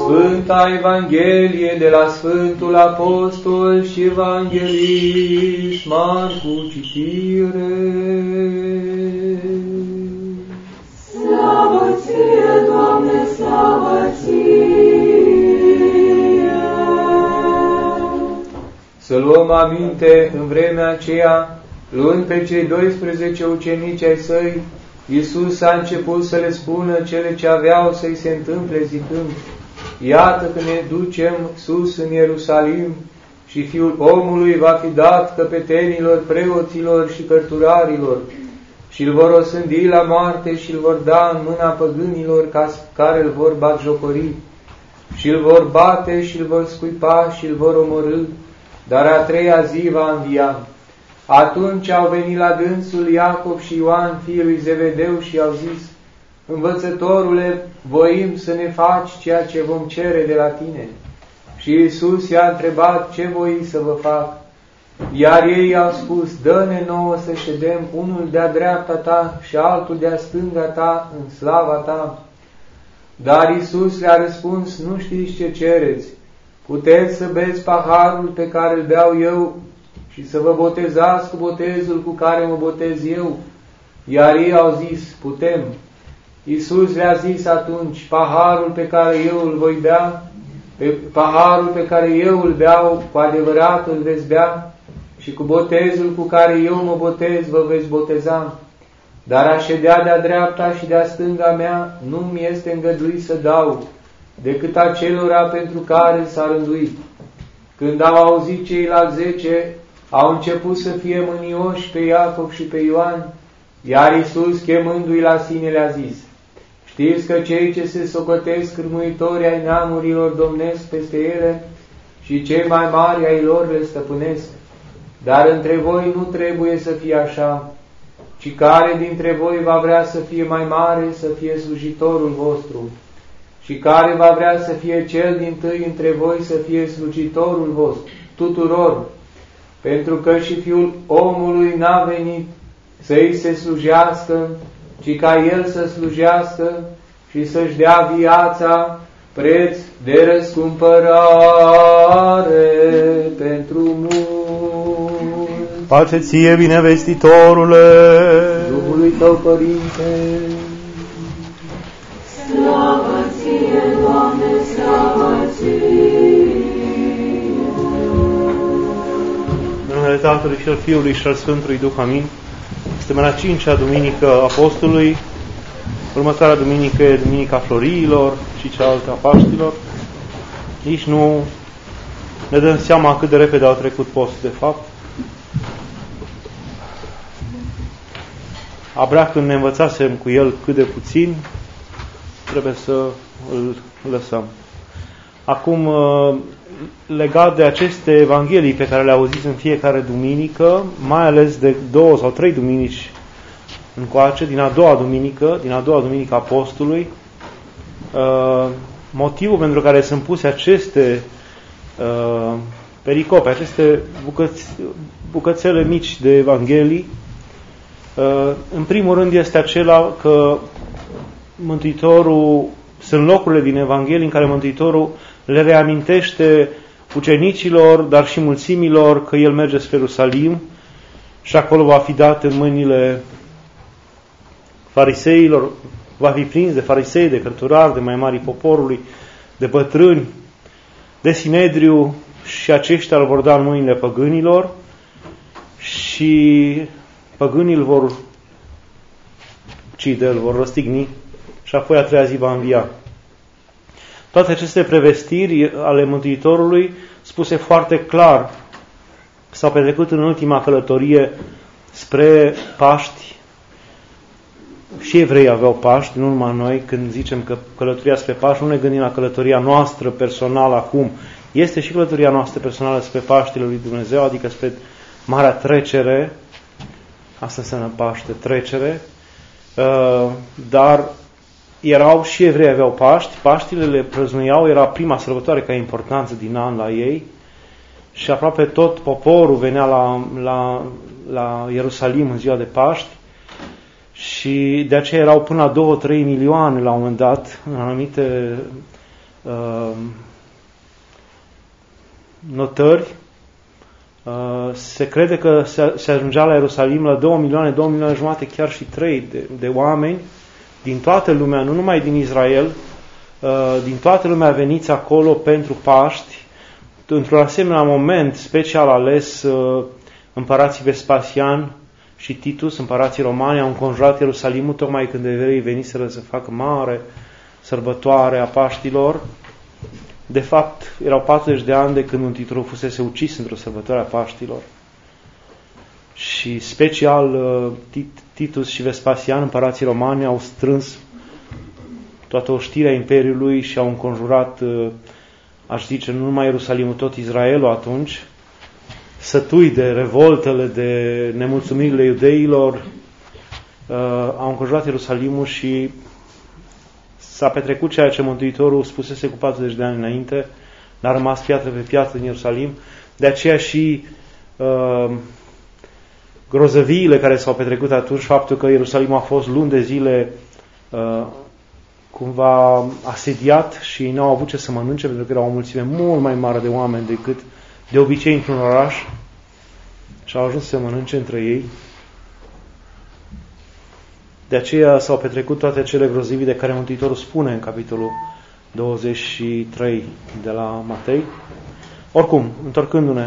Sfânta Evanghelie de la Sfântul Apostol și Evanghelist Marcu, citire. Slavă ție, Doamne, slavă ție! Să luăm aminte în vremea aceea, luând pe cei 12 ucenici ai săi, Iisus a început să le spună cele ce aveau să-i se întâmple, zicând: Iată că ne ducem sus în Ierusalim și Fiul omului va fi dat căpetenilor, preoților și cărturarilor și îl vor osândi la moarte și îl vor da în mâna păgânilor care îl vor batjocori și îl vor bate și îl vor scuipa și îl vor omorî, dar a treia zi va învia. Atunci au venit la dânsul Iacob și Ioan, fiul lui Zevedeu, și au zis: Învățătorule, voim să ne faci ceea ce vom cere de la tine. Și Iisus i-a întrebat: ce voi să vă fac? Iar ei au spus: dă-ne nouă să ședem, unul de-a dreapta ta și altul de-a stânga ta în slava ta. Dar Iisus le-a răspuns: nu știți ce cereți. Puteți să beți paharul pe care îl beau eu și să vă botezați cu botezul cu care mă botez eu? Iar ei au zis: putem. Iisus le-a zis atunci: paharul pe care eu îl voi bea, paharul pe care eu îl beau, cu adevărat îl veți bea, și cu botezul cu care eu mă botez vă veți boteza. Dar a ședea de-a dreapta și de-a stânga mea nu mi este îngăduit să dau, decât acelora pentru care s-a rânduit. Când au auzit ceilalți 10, au început să fie mânioși pe Iacob și pe Ioan, iar Iisus, chemându-i la sine, le-a zis: știți că cei ce se socotesc cârmuitori ai neamurilor domnesc peste ele și cei mai mari ai lor le stăpânesc. Dar între voi nu trebuie să fie așa, ci care dintre voi va vrea să fie mai mare, să fie slujitorul vostru, și care va vrea să fie cel dintâi între voi, să fie slujitorul vostru tuturor, pentru că și Fiul omului n-a venit să-i se slujească, ci ca El să slujească și să-și dea viața preț de răscumpărare pentru mulți. Pace ție, binevestitorule! Duhului tău, Părinte! Slavă ție, Doamne, slavă ție! În numele Tatălui și al Fiului și al Sfântului Duh, amin. Suntem în a 5-a duminică a Apostolului. Următoarea duminică e Duminica Floriilor și cealaltă a Paștilor. Nici nu ne dăm seama cât de repede au trecut postul, de fapt. Abia când ne învățasem cu el cât de puțin, trebuie să îl lăsăm. Acum, legat de aceste evanghelii pe care le auziți în fiecare duminică, mai ales de 2 sau 3 duminici încoace, din a doua duminică a postului, motivul pentru care sunt puse aceste pericope, aceste bucățele mici de evanghelii, în primul rând este acela că Mântuitorul, sunt locurile din Evanghelii în care Mântuitorul le reamintește ucenicilor, dar și mulțimilor, că El merge spre Ierusalim și acolo va fi dat în mâinile fariseilor, va fi prins de farisei, de cărturari, de mai mari poporului, de bătrâni, de Sinedriu, și aceștia îl vor da în mâinile păgânilor și păgânii îl vor ucide, îl vor răstigni și apoi a treia zi va învia. Toate aceste prevestiri ale Mântuitorului, spuse foarte clar, s-au petrecut în ultima călătorie spre Paști. Și evreii aveau Paști, nu numai noi. Când zicem că călătoria spre Paști, nu ne gândim la călătoria noastră personală acum. Este și călătoria noastră personală spre Paștile lui Dumnezeu, adică spre Marea Trecere. Asta înseamnă Paște, trecere. Dar erau și evrei aveau Paști, Paștile le prăznuiau, era prima sărbătoare ca importanță din an la ei și aproape tot poporul venea la Ierusalim în ziua de Paști și de aceea erau până la 2-3 milioane la un moment dat în anumite notări, se crede că se ajungea la Ierusalim la 2 milioane, 2 milioane jumate, chiar și 3 de oameni din toată lumea, nu numai din Israel, din toată lumea veniți acolo pentru Paști, într-un asemenea moment special ales. Împărații Vespasian și Titus, împărații romani, au înconjurat Ierusalimul tocmai când evreii veniseră să facă mare sărbătoare a Paștilor. De fapt, erau 40 de ani de când Mântuitorul fusese ucis într-o sărbătoare a Paștilor. Și special Titus și Vespasian, împărații romani, au strâns toată oștirea Imperiului și au înconjurat, aș zice, nu numai Ierusalimul, tot Israelul atunci, sătui de revoltele, de nemulțumirile iudeilor, au înconjurat Ierusalimul și s-a petrecut ceea ce Mântuitorul spusese cu 40 de ani înainte, n-a rămas piatră pe piatră în Ierusalim. De aceea și grozăviile care s-au petrecut atunci, faptul că Ierusalimul a fost luni de zile cumva asediat și n-au avut ce să mănânce, pentru că era o mulțime mult mai mare de oameni decât de obicei într-un oraș, și au ajuns să mănânce între ei. De aceea s-au petrecut toate acele grozivii de care Mântuitorul spune în capitolul 23 de la Matei. Oricum, întorcându-ne,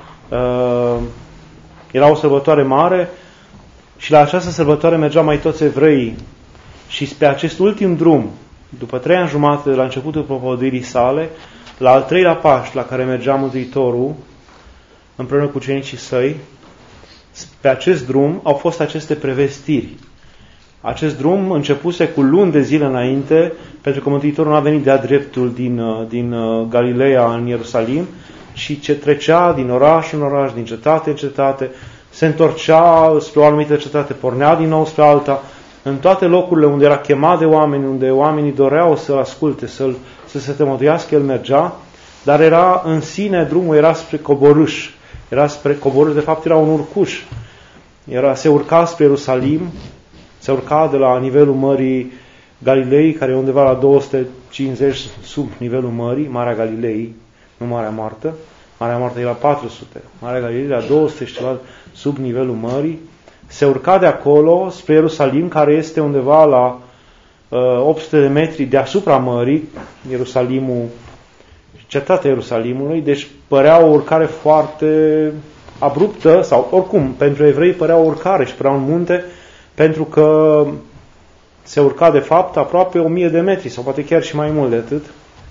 era o sărbătoare mare și la această sărbătoare mergeau mai toți evreii și pe acest ultim drum, după 3 ani jumate de la începutul propovăduirii sale, la al 3-lea Paști la care mergea Mântuitorul împreună cu ucenicii săi, pe acest drum au fost aceste prevestiri. Acest drum începuse cu luni de zile înainte, pentru că Mântuitorul nu a venit de-a dreptul din Galileea în Ierusalim, ci ce trecea din oraș în oraș, din cetate în cetate, se întorcea spre o anumită cetate, pornea din nou spre alta, în toate locurile unde era chemat de oameni, unde oamenii doreau să-l asculte, să se tămăduiască, el mergea, dar era în sine, drumul era spre coborâș. Era spre coborâș, de fapt era un urcuș. Se urca spre Ierusalim, se urca de la nivelul Mării Galilei, care e undeva la 250 sub nivelul mării, Marea Galilei, nu Marea Moartă. Marea Moartă e la 400. Marea Galilei la 200 și ceva sub nivelul mării. Se urca de acolo spre Ierusalim, care este undeva la 800 de metri deasupra mării, Ierusalimul, cetatea Ierusalimului, deci părea o urcare foarte abruptă, sau oricum, pentru evrei părea o urcare și părea un munte, pentru că se urca de fapt aproape 1000 de metri, sau poate chiar și mai mult de atât.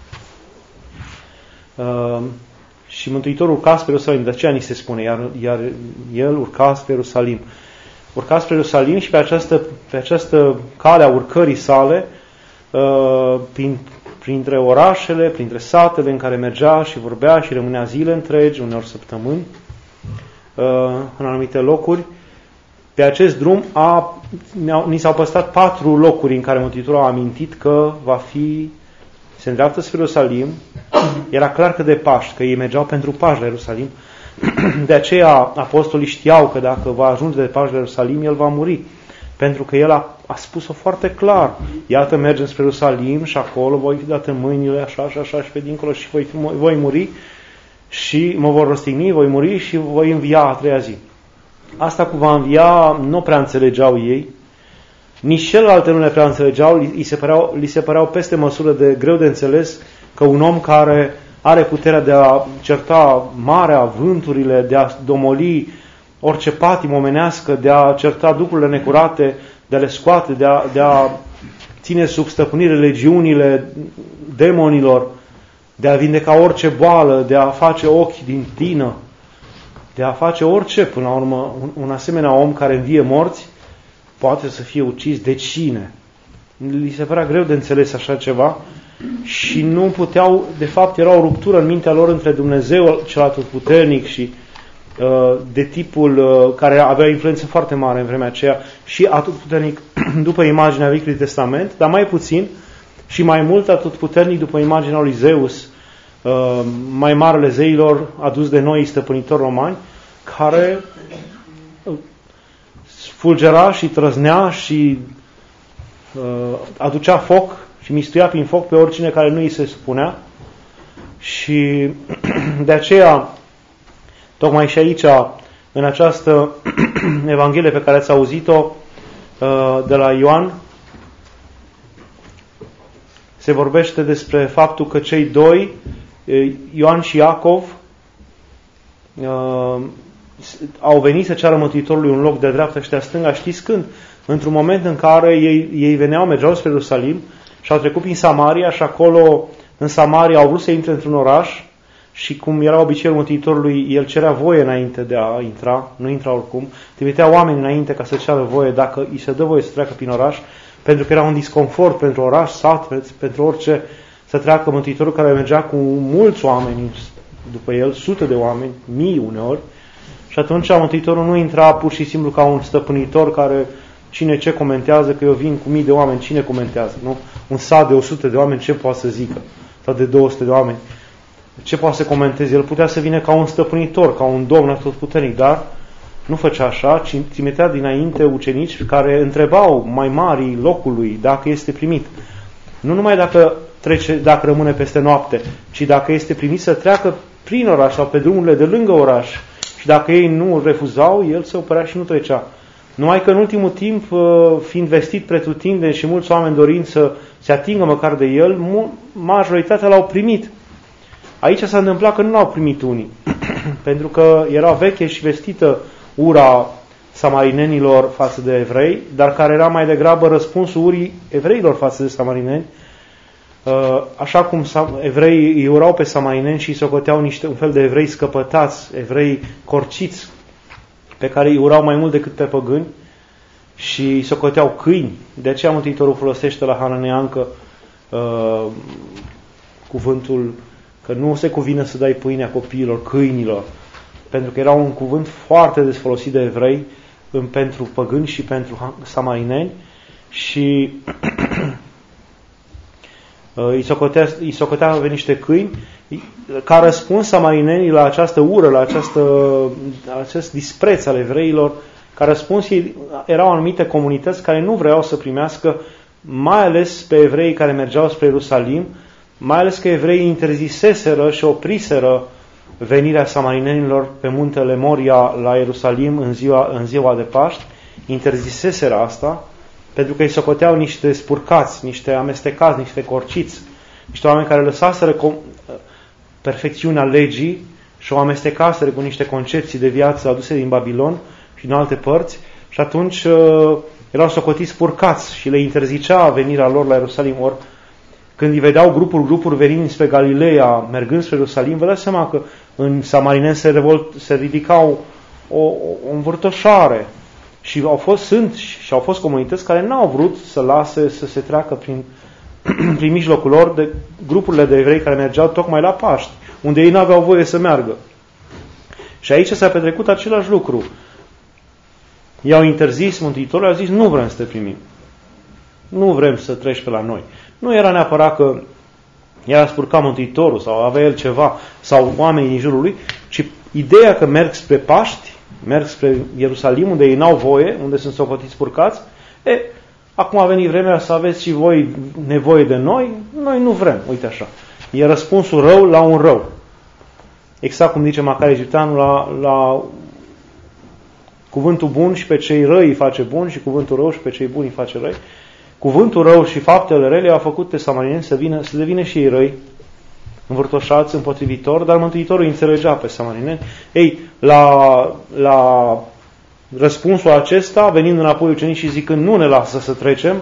Și Mântuitorul urca spre Ierusalim, de aceea ni se spune, iar el urca spre Ierusalim. Urca spre Ierusalim și pe această cale a urcării sale, printre orașele, printre satele în care mergea și vorbea și rămânea zile întregi, uneori săptămâni, în anumite locuri. Pe acest drum ni s-au păstrat 4 locuri în care Mântuitorul a amintit că se îndreaptă spre Ierusalim. Era clar că de Paști, că ei mergeau pentru Paști la Ierusalim. De aceea apostolii știau că dacă va ajunge de Paști la Ierusalim, el va muri. Pentru că el a spus-o foarte clar. Iată, mergem spre Ierusalim și acolo voi fi dat în mâinile așa și așa și pe dincolo și voi muri și mă vor răstigni, voi muri și voi învia a 3-a zi. Asta cu va învia nu prea înțelegeau ei, nici celelalte nu le prea înțelegeau, li se păreau peste măsură de greu de înțeles că un om care are puterea de a certa marea, vânturile, de a domoli orice patim omenească, de a certa duhurile necurate, de a le scoate, de a ține sub stăpânire legiunile demonilor, de a vindeca orice boală, de a face ochi din tină, de a face orice, până la urmă, un asemenea om care învie morți, poate să fie ucis de cine? Li se părea greu de înțeles așa ceva și nu puteau, de fapt era o ruptură în mintea lor între Dumnezeu cel atotputernic și de tipul care avea influență foarte mare în vremea aceea și atotputernic după imaginea Vechiului Testament, dar mai puțin și mai mult atotputernic după imaginea lui Zeus, mai marele zeilor adus de noi stăpânitori romani, care fulgera și trăznea și aducea foc și mistuia prin foc pe oricine care nu îi se supunea. Și de aceea, tocmai și aici, în această Evanghelie pe care ați auzit-o de la Ioan, se vorbește despre faptul că cei doi, Ioan și Iacov, au venit să ceară Mântuitorului un loc de dreapta și de stânga. Știți când? Într-un moment în care ei mergeau spre Ierusalim și au trecut prin Samaria și acolo, în Samaria, au vrut să intre într-un oraș și cum era obiceiul Mântuitorului, el cerea voie înainte de a intra, nu intra oricum, trimitea oameni înainte ca să ceară voie dacă îi se dă voie să treacă prin oraș, pentru că era un disconfort pentru oraș, sat, pentru orice, să treacă Mântuitorul care mergea cu mulți oameni după el, sute de oameni, mii uneori, și atunci Mântuitorul nu intra pur și simplu ca un stăpânitor care cine ce comentează, că eu vin cu mii de oameni, cine comentează, nu? Un sat de 100 de oameni, ce poate să zică? Sau de 200 de oameni, ce poate să comenteze? El putea să vină ca un stăpânitor, ca un domn atotputernic, dar nu făcea așa, ci trimitea dinainte ucenici care întrebau mai mari locului dacă este primit. Nu numai dacă rămâne peste noapte, ci dacă este primit să treacă prin oraș sau pe drumurile de lângă oraș. Și dacă ei nu refuzau, el se oprea și nu trecea. Numai că în ultimul timp, fiind vestit pretutindeni și mulți oameni dorind să se atingă măcar de el, majoritatea l-au primit. Aici s-a întâmplat că nu l-au primit unii, pentru că era veche și vestită ura samarinenilor față de evrei, dar care era mai degrabă răspunsul urii evreilor față de samarineni, așa cum evreii îi urau pe samarineni și îi socoteau un fel de evrei scăpătați, evrei corciți, pe care îi urau mai mult decât pe păgâni și îi socoteau câini. De aceea Mântuitorul folosește la hananeancă cuvântul că nu se cuvine să dai pâinea copiilor, câinilor, pentru că era un cuvânt foarte des folosit de evrei pentru păgâni și pentru samarineni și îi socotea pe niște câini. Ca răspuns samarinenii la această ură, la acest dispreț al evreilor, ca răspuns erau anumite comunități care nu vreau să primească, mai ales pe evrei care mergeau spre Ierusalim, mai ales că evreii interziseseră și opriseră venirea samarinenilor pe muntele Moria la Ierusalim în ziua de Paști, interziseseră asta, pentru că îi socoteau niște spurcați, niște amestecați, niște corciți, niște oameni care lăsaseră perfecțiunea legii și o amestecaseră cu niște concepții de viață aduse din Babilon și din alte părți și atunci erau socotiți spurcați și le interzicea venirea lor la Ierusalim. Ori când îi vedeau grupuri venind spre Galileea, mergând spre Ierusalim, vă dați seama că în samarineni se ridicau o învârtoșare și au fost comunități care n-au vrut să lase să se treacă prin mijlocul lor de grupurile de evrei care mergeau tocmai la Paști, unde ei n-aveau voie să meargă. Și aici s-a petrecut același lucru. I-au interzis, Mântuitorul a zis, nu vrem să te primim. Nu vrem să treci pe la noi. Nu era neapărat că i-a spurcat Mântuitorul sau avea el ceva, sau oamenii din jurul lui, ci ideea că merg spre Paști, merg spre Ierusalim, unde ei n-au voie, unde sunt socotiți spurcați, acum a venit vremea să aveți și voi nevoie de noi, noi nu vrem, uite așa. E răspunsul rău la un rău. Exact cum zice Macare Egipteanul la cuvântul bun și pe cei răi îi face bun și cuvântul rău și pe cei buni îi face răi. Cuvântul rău și faptele rele au făcut pe samarineni să devină și ei răi, învârtoșați, împotrivitori, dar Mântuitorul îi înțelegea pe samarineni. Ei, la răspunsul acesta, venind înapoi ucenicii și zicând nu ne lasă să trecem,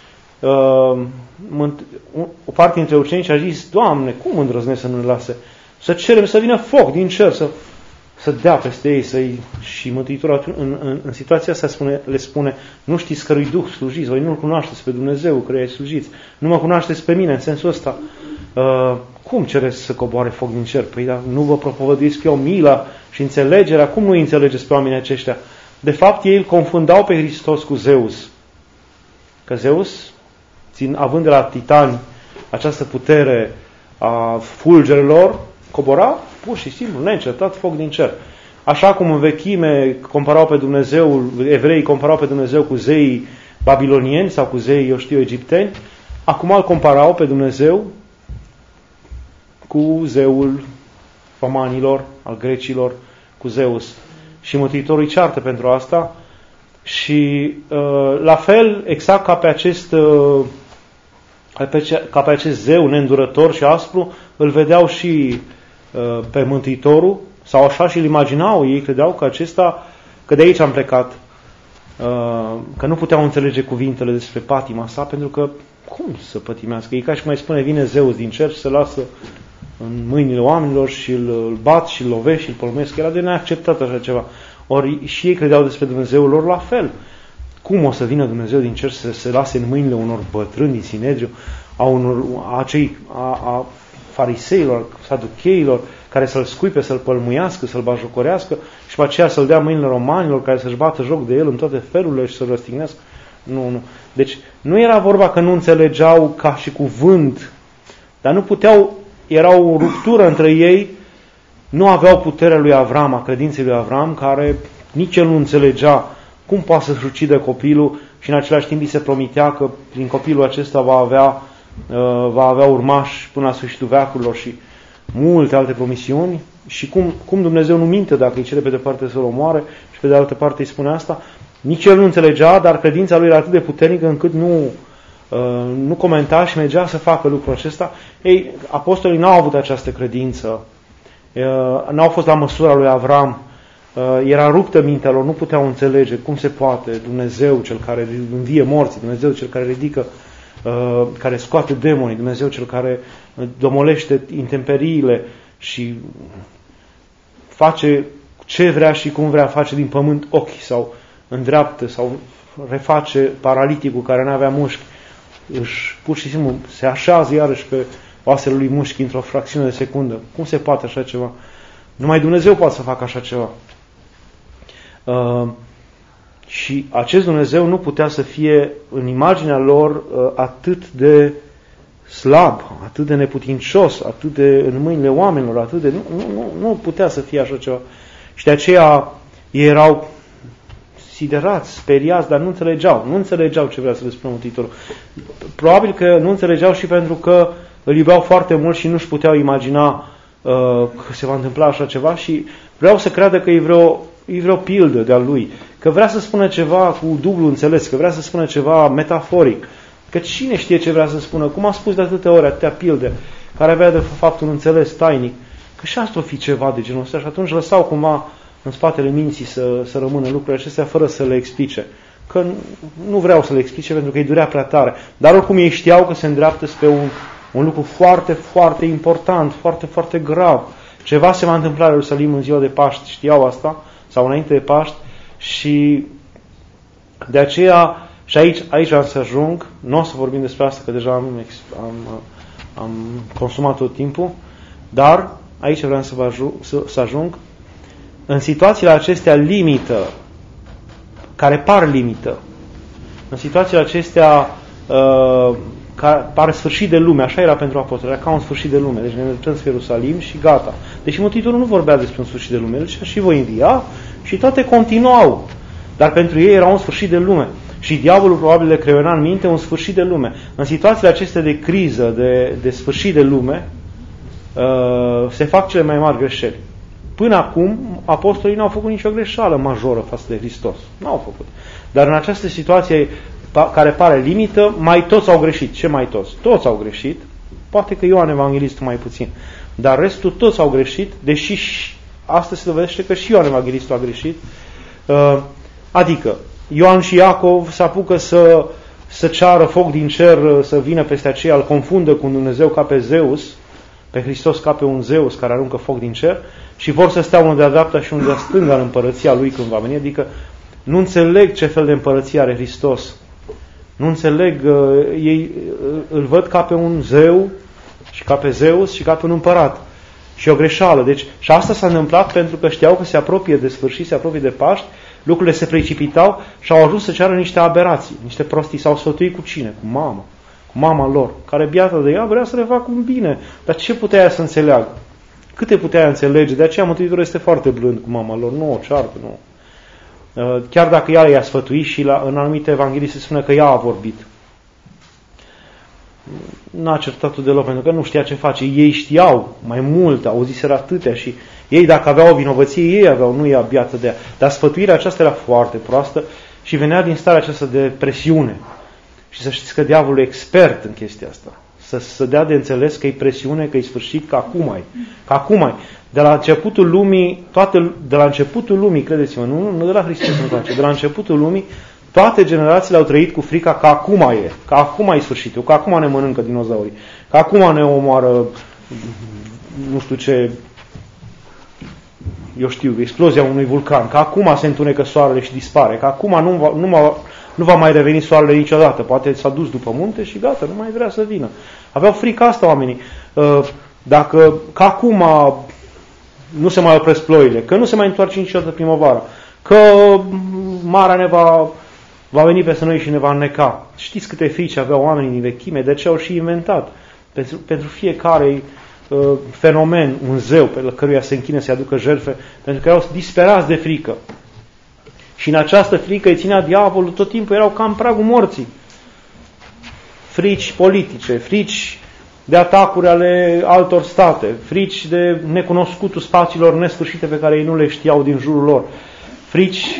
o parte dintre ucenici a zis, Doamne, cum îndrăznesc să nu ne lase? Să cerem să vină foc din cer, să dea peste ei. Și Mântuitorul în situația asta le spune, nu știți cărui Duh slujiți, voi nu-L cunoașteți pe Dumnezeu căruia îi slujiți, nu mă cunoașteți pe mine în sensul ăsta. Cum cereți să coboare foc din cer? Păi da, nu vă propovăduiesc eu mila și înțelegerea, cum nu înțelegeți pe oamenii aceștia? De fapt, ei îl confundau pe Hristos cu Zeus. Că Zeus, având de la titani această putere a fulgerelor, cobora pur și simplu, neîncetat, foc din cer. Așa cum în vechime comparau pe Dumnezeu, evreii comparau pe Dumnezeu cu zeii babilonieni sau cu zeii, egipteni, acum îl comparau pe Dumnezeu cu zeul romanilor, al grecilor, cu Zeus. Și Mântuitorul îi ceartă pentru asta și la fel, exact ca pe acest zeu neîndurător și aspru, îl vedeau și pe Mântuitorul, sau așa și îl imaginau, ei credeau că acesta, că de aici am plecat, că nu puteau înțelege cuvintele despre patima sa, pentru că cum să pătimească? E ca și cum mai spune, vine Zeus din cer și se lasă în mâinile oamenilor și îl bat și îl lovesc și îl polmesc. Era de neacceptat așa ceva. Ori și ei credeau despre Dumnezeul lor la fel. Cum o să vină Dumnezeu din cer să se lase în mâinile unor bătrâni din Sinedriu, a fariseilor, saducheilor, care să-l scuipe, să-l pălmuiască, să-l bajocorească și după aceea să-l dea mâinile romanilor care să-și bată joc de el în toate felurile și să-l răstignească? Nu. Deci nu era vorba că nu înțelegeau ca și cuvânt, dar nu puteau, era o ruptură între ei, nu aveau puterea lui Avram, a credinței lui Avram, care nici el nu înțelegea cum poate să-și ucidă copilul și în același timp îi se promitea că prin copilul acesta va avea urmași până la sfârșitul veacurilor și multe alte promisiuni. Și cum Dumnezeu nu minte dacă îi cere pe de parte să-l omoare și pe de altă parte îi spune asta. Nici el nu înțelegea, dar credința lui era atât de puternică încât nu comenta și mergea să facă lucrul acesta. Ei, apostolii n-au avut această credință, n-au fost la măsura lui Avram, era ruptă mintea lor, nu puteau înțelege cum se poate Dumnezeu cel care învie morții, Dumnezeu cel care ridică, care scoate demonii, Dumnezeu cel care domolește intemperiile și face ce vrea și cum vrea, face din pământ ochi sau îndreaptă sau reface paraliticul care nu avea mușchi, pur și simplu se așează iarăși pe oasele lui mușchi într-o fracțiune de secundă. Cum se poate așa ceva? Numai Dumnezeu poate să facă așa ceva. Și acest Dumnezeu nu putea să fie în imaginea lor atât de slab, atât de neputincios, atât de în mâinile oamenilor, atât de... Nu putea să fie așa ceva. Și de aceea ei erau siderați, speriați, dar nu înțelegeau ce vrea să le spună Mântuitorul. Probabil că nu înțelegeau și pentru că îl iubeau foarte mult și nu-și puteau imagina că se va întâmpla așa ceva și vreau să creadă că e vreo pildă de-a lui, că vrea să spună ceva cu dublu înțeles, că vrea să spună ceva metaforic, că cine știe ce vrea să spună, cum a spus de atâtea ori, atâtea pilde, care avea de fapt un înțeles tainic, că și asta o fi ceva de genul ăsta și atunci lăsau cumva în spatele minții să rămână lucrurile acestea fără să le explice. Că nu vreau să le explice pentru că îi durea prea tare. Dar oricum ei știau că se îndreaptă spre un lucru foarte, foarte important, foarte, foarte grav. Ceva se va întâmpla la Ierusalim în ziua de Paști, știau asta, sau înainte de Paști, și de aceea, și aici am să ajung, nu o să vorbim despre asta, că deja am consumat tot timpul, dar aici vreau să ajung, în situațiile acestea limită, care par limită, în situațiile acestea care pare sfârșit de lume, așa era pentru apostoli, era ca un sfârșit de lume, deci ne ducem spre Ierusalim și gata. Deși Mântuitorul nu vorbea despre un sfârșit de lume, el și voi învia și toate continuau, dar pentru ei era un sfârșit de lume. Și diavolul probabil le creiona în minte un sfârșit de lume. În situațiile acestea de criză, de sfârșit de lume, se fac cele mai mari greșeli. Până acum, apostolii n-au făcut nicio greșeală majoră față de Hristos. N-au făcut. Dar în această situație care pare limită, mai toți au greșit. Ce mai toți? Toți au greșit. Poate că Ioan Evanghelistul mai puțin. Dar restul toți au greșit, deși astăzi se dovedește că și Ioan Evanghelistul a greșit. Adică, Ioan și Iacov se apucă să ceară foc din cer, să vină peste aceea, îl confundă cu un Dumnezeu ca pe Zeus, pe Hristos ca pe un Zeus care aruncă foc din cer, și vor să stea unul de-a dreapta și unul de-a stânga în împărăția lui când va veni. Adică nu înțeleg ce fel de împărăție are Hristos. Nu înțeleg, ei îl văd ca pe un zeu și ca pe Zeus și ca pe un împărat. Și o greșeală. Deci, și asta s-a întâmplat pentru că știau că se apropie de sfârșit, se apropie de Paști, lucrurile se precipitau și au ajuns să ceară niște aberații, niște prostii. S-au sfătuit cu cine? Cu mama lor, care biată de ea vrea să le facă un bine. Dar ce putea ea să înțeleagă? Câte putea ea înțelege? De aceea Mântuitorul este foarte blând cu mama lor. Nu o ceartă, nu. Chiar dacă ea i-a sfătuit și în anumite evanghelii se spune că ea a vorbit. n-a certat-o deloc, pentru că nu știa ce face. Ei știau mai mult, auziseră atâtea și ei, dacă aveau o vinovăție, ei aveau, nu ea biată de ea. Dar sfătuirea aceasta era foarte proastă și venea din starea aceasta de presiune. Și să știți că diavolul e expert în chestia asta. Să dea de înțeles că e presiune, că e sfârșit, că acum ai. Că acum ai. De la începutul lumii, credeți-mă, nu de la Hristos încoace, de la începutul lumii, toate generațiile au trăit cu frica că acum e, că acum e sfârșitul, că acum ne mănâncă dinozaurii, că acum ne omoară, nu știu ce, eu știu, explozia unui vulcan, că acum se întunecă soarele și dispare, că acum nu va mai reveni soarele niciodată, poate s-a dus după munte și gata, nu mai vrea să vină. Aveau frică asta oamenii. Că acum nu se mai opresc ploile, că nu se mai întoarce niciodată primăvara, că marea va veni peste noi și ne va înneca. Știți câte frici aveau oamenii din vechime, de ce au și inventat? Pentru fiecare fenomen, un zeu pe căruia se închine să-i aducă jertfe, pentru că erau disperați de frică. Și în această frică îi ținea diavolul, tot timpul erau ca în pragul morții. Frici politice, frici de atacuri ale altor state, frici de necunoscutul spațiilor nesfârșite pe care ei nu le știau din jurul lor, frici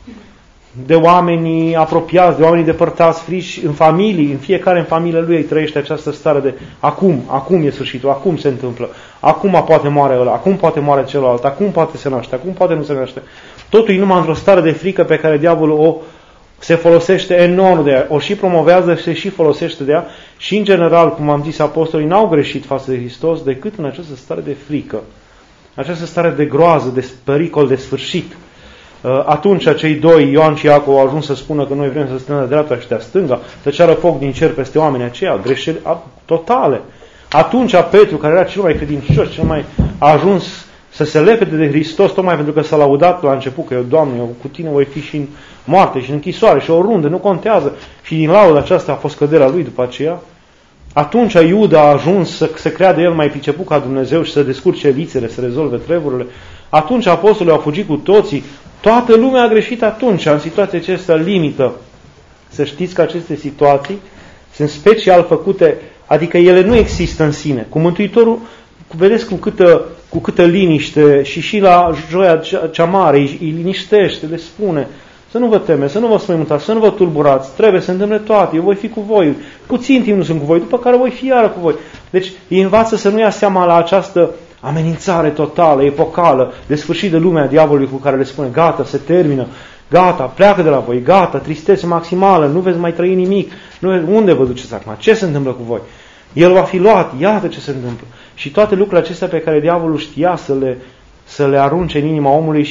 de oamenii apropiați, de oamenii depărtați, frici în familii, în fiecare în familie lui îi trăiește această stare de acum e sfârșitul, acum se întâmplă, acum poate moare ăla, acum poate moare celălalt, acum poate se naște, acum poate nu se naște. Totul e numai într-o stare de frică pe care diavolul se folosește enorm de ea, o și promovează și se și folosește de ea și în general, cum am zis, apostolii n-au greșit față de Hristos decât în această stare de frică, această stare de groază, de pericol, de sfârșit. Atunci cei doi, Ioan și Iacov, au ajuns să spună că noi vrem să stăm de dreapta și de stânga, să ceară foc din cer peste oamenii aceia, greșeli totale. Atunci Petru, care era cel mai credincios, a ajuns să se lepede de Hristos, tocmai pentru că s-a laudat la început că eu, Doamne, eu cu tine voi fi și în moarte și în închisoare și oriunde, nu contează. Și din lauda aceasta a fost căderea lui după aceea. Atunci Iuda a ajuns să se creadă el mai priceput ca Dumnezeu și să descurce vițele, să rezolve treburile. Atunci apostolii au fugit cu toții. Toată lumea a greșit atunci, în situația aceasta limită. Să știți că aceste situații sunt special făcute, adică ele nu există în sine. Cu Mântuitorul, vedeți cu câtă liniște și la joia cea mare îi liniștește, le spune să nu vă temeți, să nu vă spăimântați, să nu vă tulburați, trebuie să întâmple toate, eu voi fi cu voi, puțin timp nu sunt cu voi, după care voi fi iară cu voi. Deci îi învață să nu ia seama la această amenințare totală, epocală, de sfârșit de lumea diavolului cu care le spune gata, se termină, gata, pleacă de la voi, gata, tristețe maximală, nu veți mai trăi nimic, unde vă duceți acum, ce se întâmplă cu voi? El va fi luat, iată ce se întâmplă. Și toate lucrurile acestea pe care diavolul știa să le arunce în inima omului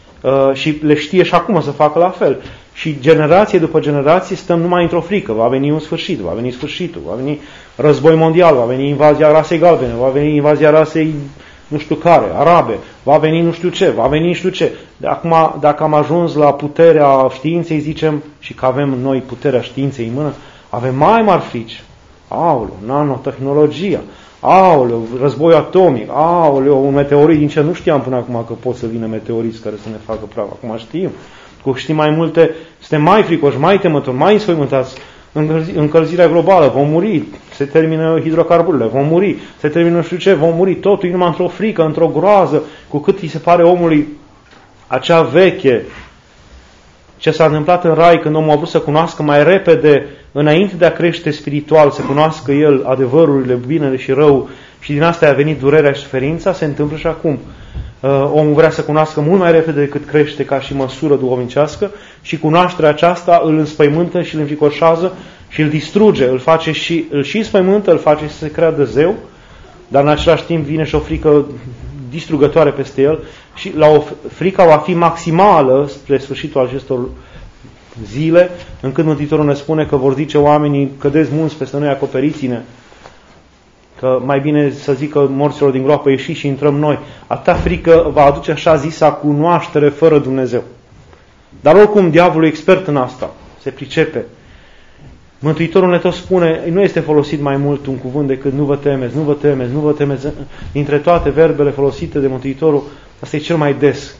și le știe și acum să facă la fel. Și generație după generație stăm numai într-o frică. Va veni un sfârșit, va veni sfârșitul, va veni război mondial, va veni invazia rasei galbene, va veni invazia rasei nu știu care, arabe, va veni nu știu ce, va veni nu știu ce. Acum, dacă am ajuns la puterea științei, zicem, și că avem noi puterea științei în mână, avem mai mari frici. Aoleu, nanotehnologia, aoleu, război atomic, aoleu, un meteorit din ce nu știam până acum că pot să vină meteoriți care să ne facă praf. Acum știm. Cu știm mai multe, suntem mai fricoși, mai temători, mai înspăimântați. Încălzirea globală, vom muri, se termină hidrocarburile, vom muri, se termină nu știu ce, vom muri, totul numai într-o frică, într-o groază, cu cât îi se pare omului acea veche, ce s-a întâmplat în rai când omul a vrut să cunoască mai repede, înainte de a crește spiritual, să cunoască el adevărurile, binele și rău, și din asta a venit durerea și suferința, se întâmplă și acum. Omul vrea să cunoască mult mai repede decât crește ca și măsură duhovnicească și cunoașterea aceasta îl înspăimântă și îl înfricoșează și îl distruge, îl și înspăimântă, îl face să se creadă zeu, dar în același timp vine și o frică distrugătoare peste el și frica va fi maximală spre sfârșitul acestor zile, încât Mântuitorul ne spune că vor zice oamenii, cădeți mulți peste noi, acoperiți-ne, că mai bine să zică morților din groapă, ieși și intrăm noi. Atâta frică va aduce așa zisa cunoaștere fără Dumnezeu. Dar oricum diavolul e expert în asta, se pricepe. Mântuitorul ne tot spune, nu este folosit mai mult un cuvânt decât nu vă temeți, nu vă temeți, nu vă temeți. Dintre toate verbele folosite de Mântuitorul, asta e cel mai des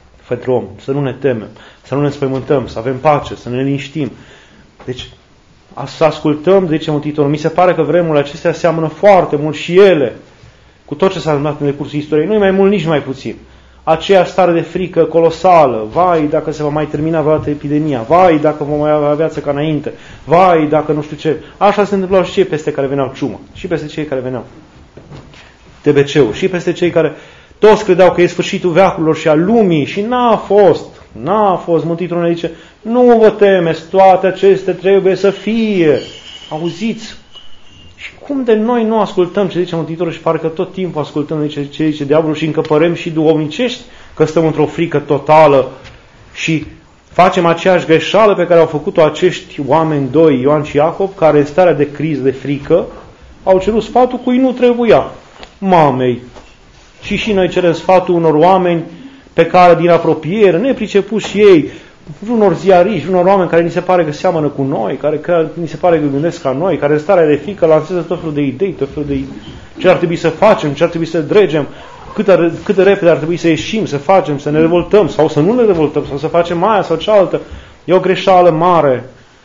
pentru om, să nu ne temem, să nu ne înspăimântăm, să avem pace, să ne liniștim. Deci, să ascultăm, zice Mântuitorul. Mi se pare că vremurile acestea seamănă foarte mult și ele cu tot ce s-a întâmplat în decursul istoriei. Nu mai mult, nici mai puțin. Aceeași stare de frică colosală. Vai, dacă se va mai termina vreodată epidemia. Vai, dacă vom mai avea viață ca înainte. Vai, dacă nu știu ce. Așa se întâmplau și cei peste care veneau ciumă. Și peste cei care veneau TBC-ul. Și peste cei care toți credeau că e sfârșitul veacurilor și a lumii. Și n-a fost. Mântuitorul ne zice, nu vă temeți, toate acestea trebuie să fie. Auziți? Și cum de noi nu ascultăm ce zice Mântuitorul și parcă tot timpul ascultăm ce zice diavolul și încăpărăm și duhovnicești că stăm într-o frică totală și facem aceeași greșeală pe care au făcut-o acești oameni doi, Ioan și Iacob, care în starea de criză, de frică, au cerut sfatul cui nu trebuia, mamei. Și noi cerem sfatul unor oameni pe care din apropiere, nepricepuși ei, unor ziariști, unor oameni care ni se pare că seamănă cu noi, care ni se pare că gândesc ca noi, care în starea de frică lansează tot felul de idei, tot felul de ce ar trebui să facem, ce ar trebui să dregem, cât de repede ar trebui să ieșim, să facem, să ne revoltăm sau să nu ne revoltăm, sau să facem aia sau cealaltă. E o greșeală mare.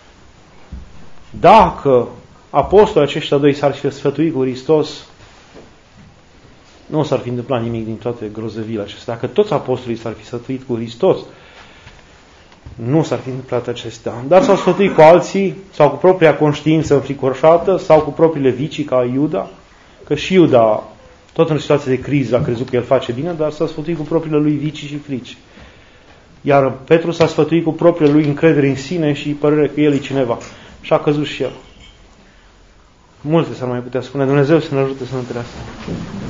Dacă apostolii aceștia doi s-ar fi sfătuit cu Hristos, nu s-ar fi întâmplat nimic din toate grozăvile acestea. Dacă toți apostolii s-ar fi sfătuit cu Hristos, nu s-ar fi întâmplat acestea. Dar s-au sfătuit cu alții, sau cu propria conștiință înfricoșată, sau cu propriile vicii, ca Iuda, că și Iuda, tot în situație de criză, a crezut că el face bine, dar s-a sfătuit cu propriile lui vicii și frici. Iar Petru s-a sfătuit cu propriile lui încredere în sine și părere că el e cineva. Și a căzut și el. Multe s-ar mai putea spune. Dumnezeu să ne ajute să ne întâlnească.